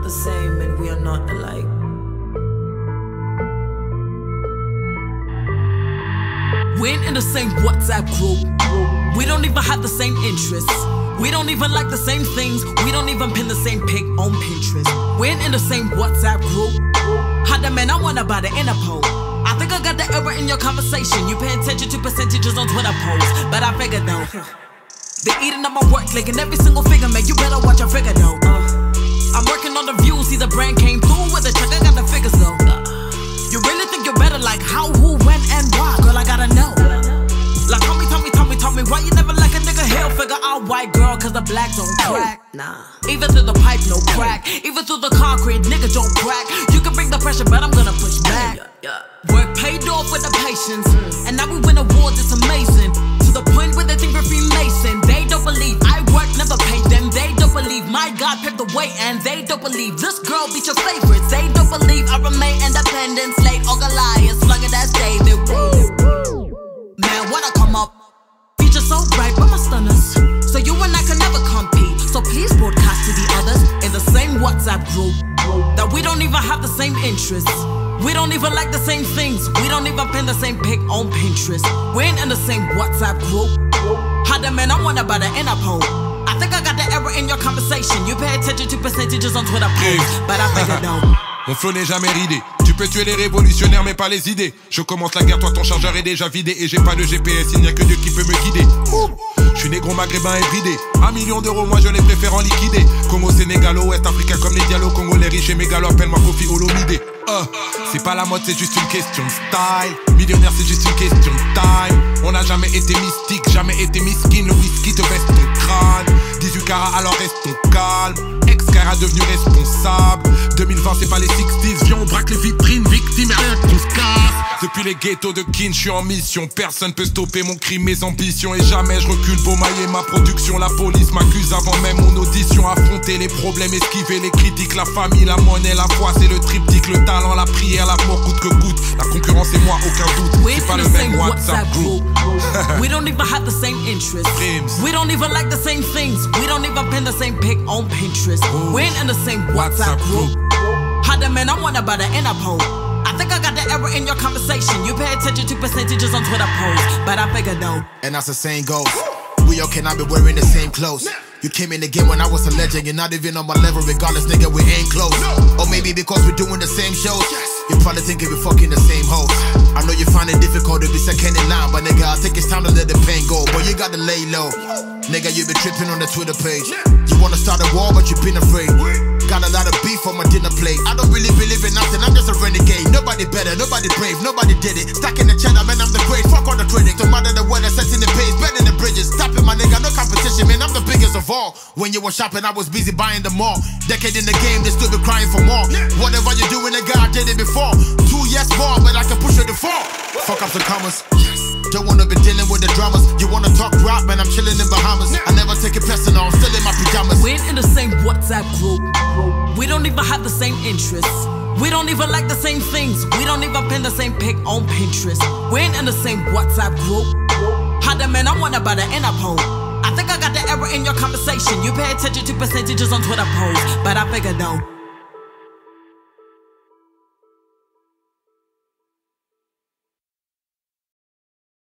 the same and we are not alike. We ain't in the same WhatsApp group. We don't even have the same interests. We don't even like the same things. We don't even pin the same pic on Pinterest. We ain't in the same WhatsApp group. How the man I wanna buy the Interpol. I think I got the error in your conversation. You pay attention to percentages on Twitter posts, but I figured though. They eating up my work, clicking every single figure, man. You better watch your figure though. I'm working on the views, see the brand came through with a check. I got the figures though. You really think you're better? Like how, who, when, and why? Girl, I gotta know. Like tell me why you never like a nigga hell figure out white girl, cause the black don't crack. Nah. Even through the pipe, no crack. Even through the concrete, nigga don't crack. You can bring the pressure, but I'm gonna push back. Work paid off with the patience, and now we win awards, it's amazing. To the point where they think we're Freemason. They don't believe I work, never paid them. They don't believe my God paved the way, and they don't believe this girl beat your favorites. They don't believe I remain independent, slave or Goliath, slug it as David. Man, when I come up, feature so bright, but my stunners. So you and I can never compete. So please broadcast to the others in the same WhatsApp group that we don't even have the same interests. We don't even like the same things. We don't even pin the same pic on Pinterest. We ain't in the same WhatsApp group. How the man I wanna buy the Interpol. I think I got the error in your conversation. You pay attention to percentages on Twitter posts, but I figured out. Mon flow n'est jamais ridé. Tu peux tuer les révolutionnaires mais pas les idées. Je commence la guerre, toi ton chargeur est déjà vidé. Et j'ai pas de GPS, il n'y a que Dieu qui peut me guider. Je suis négro maghrébin et bridé. 1 million d'euros, moi je les préfère en liquidé. Congo, Sénégal, Ouest Africain comme les dialogues. Congo, les riches et mégalos, appelle-moi Kofi Olomide. C'est pas la mode, c'est juste une question de style. Millionnaire, c'est juste une question de time. On n'a jamais été mystique, jamais été miskin. Le whisky te baisse ton crâne. 18 carats, alors restons calmes. Ex-cara devenu responsable. 2020, c'est pas les 60s. Viens, on braque les vitrines, victimes et rien qu'on se casse. Depuis les ghettos de Kin, je suis en mission. Personne peut stopper mon crime, mes ambitions. Et jamais je recule pour mailler ma production. La police m'accuse avant même mon audition. Affronter les problèmes, esquiver les critiques. La famille, la monnaie, la foi, c'est le triptyque. Le talent, la prière, l'amour coûte que coûte. La concurrence et moi, aucun doute. C'est pas le même WhatsApp group. We don't even have the same interests. We don't even like the same things. We don't even pin the same pic on Pinterest. We ain't in the same WhatsApp group. How the man I wanna buy the Interpol. I think I got the error in your conversation. You pay attention to percentages on Twitter posts, but I figured though. And as the saying goes, we all cannot be wearing the same clothes. You came in the game when I was a legend. You're not even on my level, regardless, nigga, we ain't close. Or maybe because we're doing the same shows. You probably thinking we're fucking the same hoes. I know you find it difficult to be second in line, but nigga, I think it's time to let the pain go. But you gotta lay low. Nigga, you been tripping on the Twitter page. You wanna start a war, but you've been afraid. Got a lot of beef on my dinner plate. I don't really believe in nothing, I'm just a renegade. Nobody better, nobody brave, nobody did it. Stacking the cheddar, man, I'm the great. Fuck all the critics. No matter the weather, setting the pace, better than bridges. Stopping my nigga, no competition, man, I'm the biggest of all. When you were shopping, I was busy buying them all. Decade in the game, they still be crying for more. Whatever you doing, nigga, I did it before. 2 years more, but I can push it to 4. Fuck up the commas. Don't wanna be dealing with the dramas. You wanna talk rap, man, I'm chilling in Bahamas. I never take it personal, I'm still in my pajamas. We ain't in the same WhatsApp group. We don't even have the same interests. We don't even like the same things. We don't even pin the same pic on Pinterest. We ain't in the same WhatsApp group. How the man I wanna buy the Interpol. I think I got the error in your conversation. You pay attention to percentages on Twitter posts, but I figured though.